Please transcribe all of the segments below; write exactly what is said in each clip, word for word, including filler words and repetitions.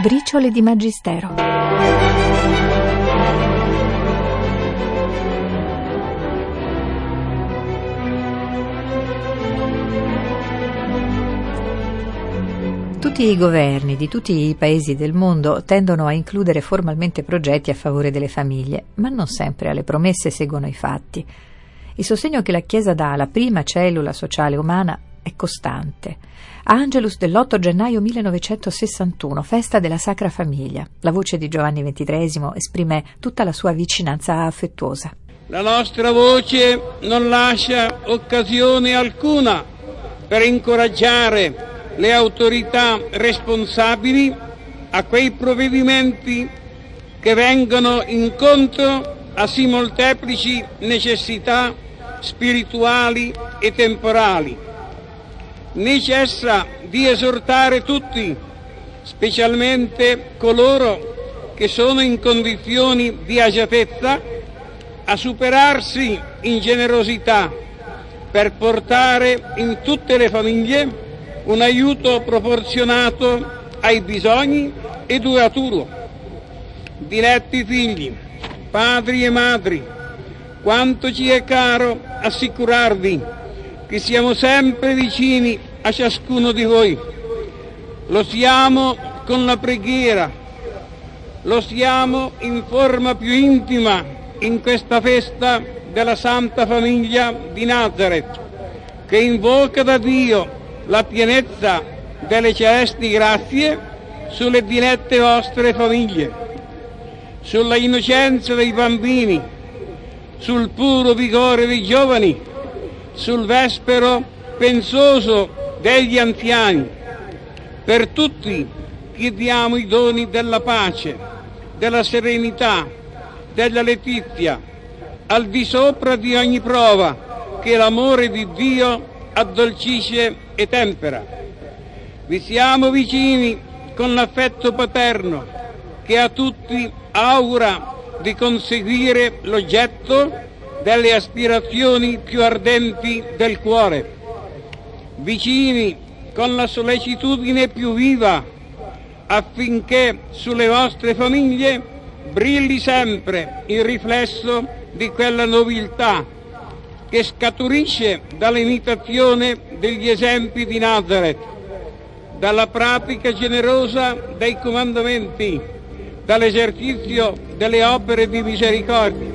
Briciole di Magistero. Tutti i governi di tutti i paesi del mondo tendono a includere formalmente progetti a favore delle famiglie, ma non sempre alle promesse seguono i fatti. Il sostegno che la Chiesa dà alla prima cellula sociale umana è costante. Angelus dell'otto gennaio millenovecentosessantuno, festa della Sacra Famiglia. La voce di Giovanni ventitreesimo esprime tutta la sua vicinanza affettuosa. La nostra voce non lascia occasione alcuna per incoraggiare le autorità responsabili a quei provvedimenti che vengono incontro a sì molteplici necessità spirituali e temporali. Necessa di esortare tutti, specialmente coloro che sono in condizioni di agiatezza, a superarsi in generosità per portare in tutte le famiglie un aiuto proporzionato ai bisogni e duraturo. Diletti figli, padri e madri, quanto ci è caro assicurarvi che siamo sempre vicini a ciascuno di voi. Lo siamo con la preghiera, lo siamo in forma più intima in questa festa della Santa Famiglia di Nazareth, che invoca da Dio la pienezza delle celesti grazie sulle dilette vostre famiglie, sulla innocenza dei bambini, sul puro vigore dei giovani, sul vespero pensoso degli anziani. Per tutti chiediamo i doni della pace, della serenità, della letizia, al di sopra di ogni prova che l'amore di Dio addolcisce e tempera. Vi siamo vicini con l'affetto paterno che a tutti augura di conseguire l'oggetto delle aspirazioni più ardenti del cuore. Vicini con la sollecitudine più viva affinché sulle vostre famiglie brilli sempre il riflesso di quella nobiltà che scaturisce dall'imitazione degli esempi di Nazareth, dalla pratica generosa dei comandamenti, dall'esercizio delle opere di misericordia.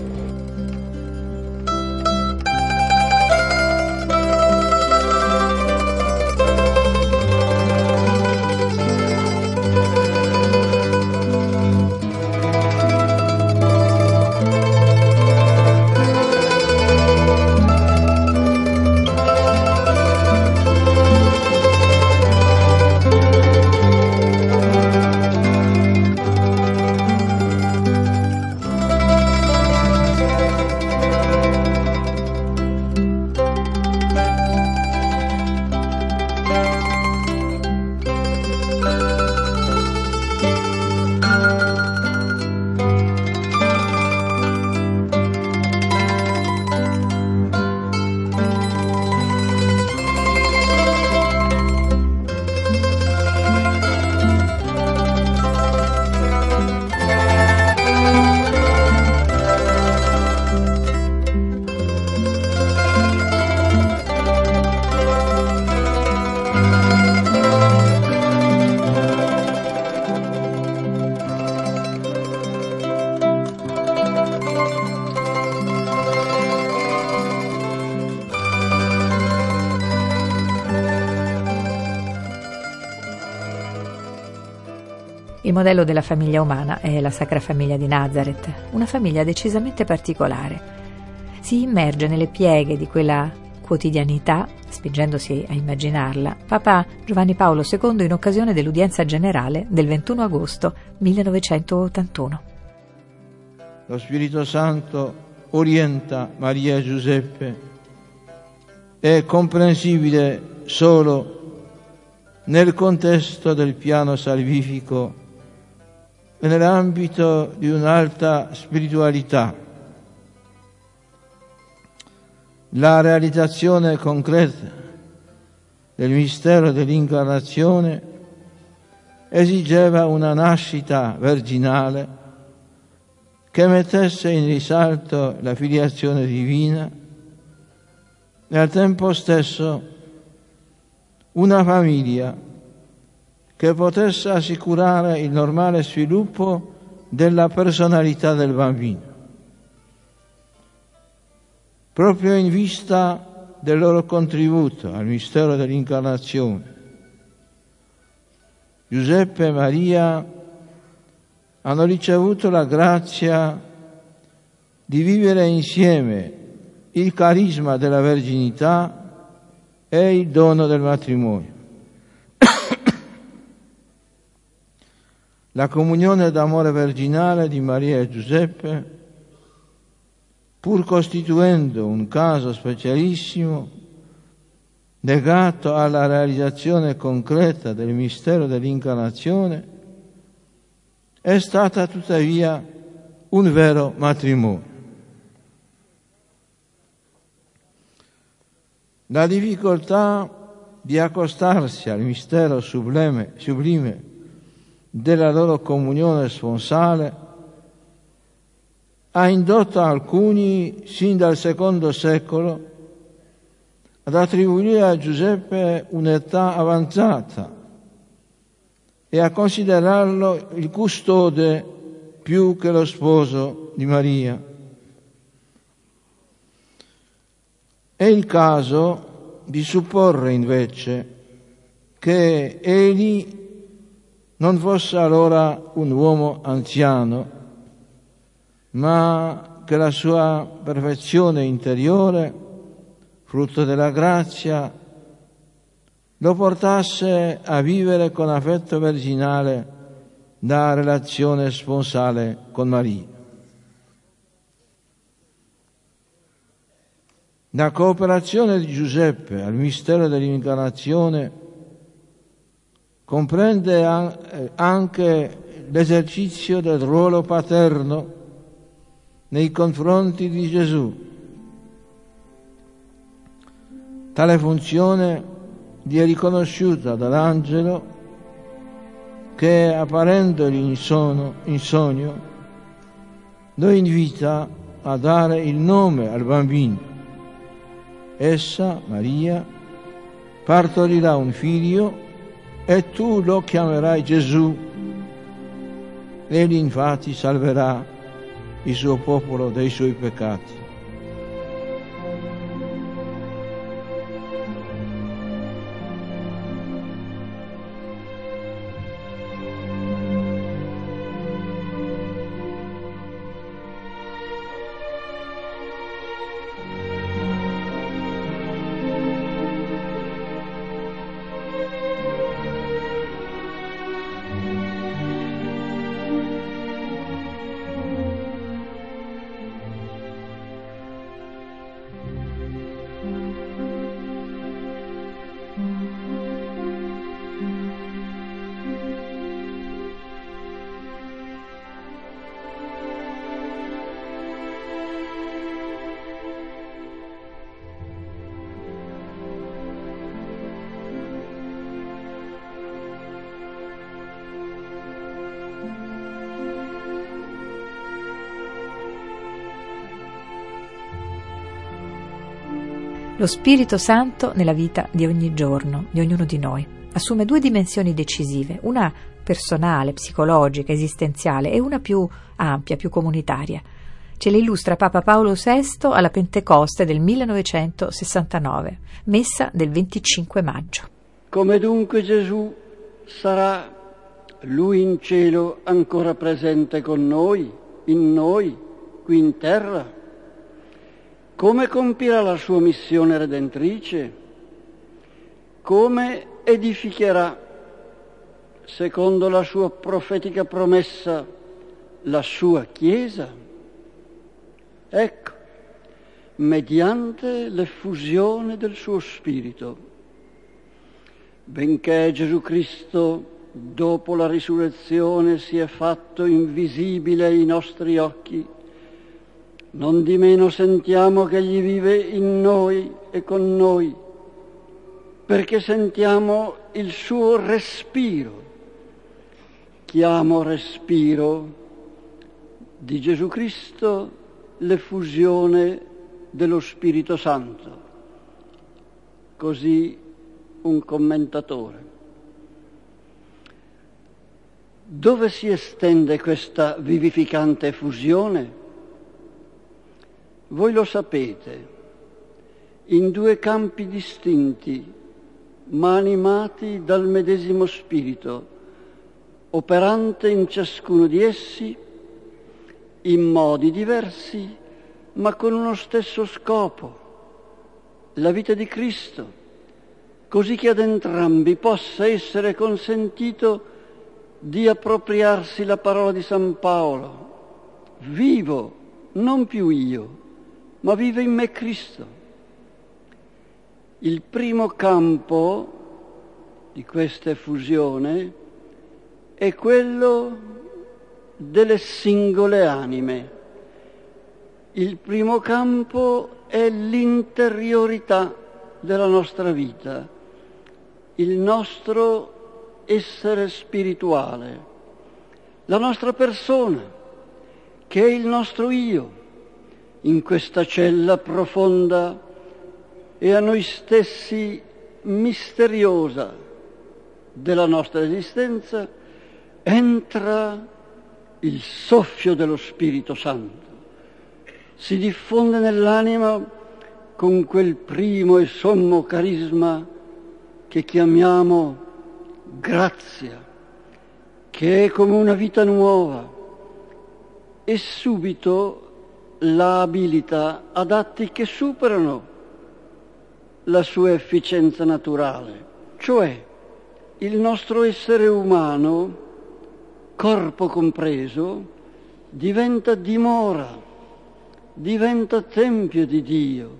Il modello della famiglia umana è la Sacra Famiglia di Nazareth, una famiglia decisamente particolare. Si immerge nelle pieghe di quella quotidianità, spingendosi a immaginarla, Papa Giovanni Paolo secondo in occasione dell'udienza generale del ventuno agosto millenovecentottantuno. Lo Spirito Santo orienta Maria e Giuseppe. È comprensibile solo nel contesto del piano salvifico e nell'ambito di un'alta spiritualità. La realizzazione concreta del mistero dell'incarnazione esigeva una nascita virginale che mettesse in risalto la filiazione divina e al tempo stesso una famiglia che potesse assicurare il normale sviluppo della personalità del bambino, proprio in vista del loro contributo al mistero dell'incarnazione. Giuseppe e Maria hanno ricevuto la grazia di vivere insieme il carisma della verginità e il dono del matrimonio. La comunione d'amore virginale di Maria e Giuseppe, pur costituendo un caso specialissimo legato alla realizzazione concreta del mistero dell'incarnazione, è stata tuttavia un vero matrimonio. La difficoltà di accostarsi al mistero sublime, sublime della loro comunione sponsale ha indotto alcuni, sin dal secondo secolo, ad attribuire a Giuseppe un'età avanzata e a considerarlo il custode più che lo sposo di Maria. È il caso di supporre invece che egli non fosse allora un uomo anziano, ma che la sua perfezione interiore, frutto della grazia, lo portasse a vivere con affetto virginale la relazione sponsale con Maria. La cooperazione di Giuseppe al mistero dell'incarnazione comprende anche l'esercizio del ruolo paterno nei confronti di Gesù. Tale funzione gli è riconosciuta dall'angelo che, apparendogli in, sono, in sogno, lo invita a dare il nome al bambino. Essa, Maria, partorirà un figlio e tu lo chiamerai Gesù. Egli infatti salverà il suo popolo dai suoi peccati. Lo Spirito Santo nella vita di ogni giorno, di ognuno di noi, assume due dimensioni decisive, una personale, psicologica, esistenziale e una più ampia, più comunitaria. Ce le illustra Papa Paolo sesto alla Pentecoste del millenovecentosessantanove, messa del venticinque maggio. Come dunque Gesù sarà Lui in cielo ancora presente con noi, in noi, qui in terra? Come compirà la sua missione redentrice? Come edificherà, secondo la sua profetica promessa, la sua Chiesa? Ecco, mediante l'effusione del suo Spirito. Benché Gesù Cristo, dopo la risurrezione, si è fatto invisibile ai nostri occhi, non di meno sentiamo che Egli vive in noi e con noi, perché sentiamo il suo respiro chiamo respiro di Gesù Cristo l'effusione dello Spirito Santo. Così un commentatore. Dove si estende questa vivificante effusione? Voi lo sapete, in due campi distinti, ma animati dal medesimo Spirito, operante in ciascuno di essi, in modi diversi, ma con uno stesso scopo, la vita di Cristo, così che ad entrambi possa essere consentito di appropriarsi la parola di San Paolo. Vivo, non più io, ma vive in me Cristo. Il primo campo di questa effusione è quello delle singole anime. Il primo campo è l'interiorità della nostra vita, il nostro essere spirituale, la nostra persona, che è il nostro io, in questa cella profonda e a noi stessi misteriosa della nostra esistenza, entra il soffio dello Spirito Santo, si diffonde nell'anima con quel primo e sommo carisma che chiamiamo grazia, che è come una vita nuova, e subito la abilita ad atti che superano la sua efficienza naturale, cioè il nostro essere umano, corpo compreso, diventa dimora, diventa tempio di Dio.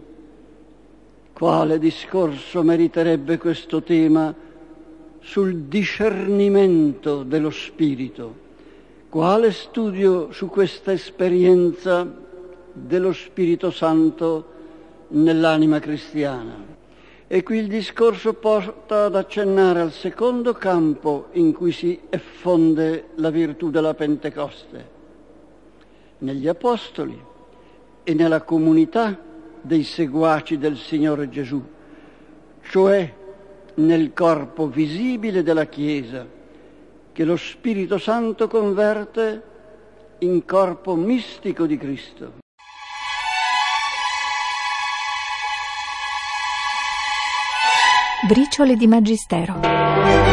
Quale discorso meriterebbe questo tema sul discernimento dello Spirito? Quale studio su questa esperienza dello Spirito Santo nell'anima cristiana? E qui il discorso porta ad accennare al secondo campo in cui si effonde la virtù della Pentecoste, negli Apostoli e nella comunità dei seguaci del Signore Gesù, cioè nel corpo visibile della Chiesa, che lo Spirito Santo converte in corpo mistico di Cristo. Briciole di Magistero.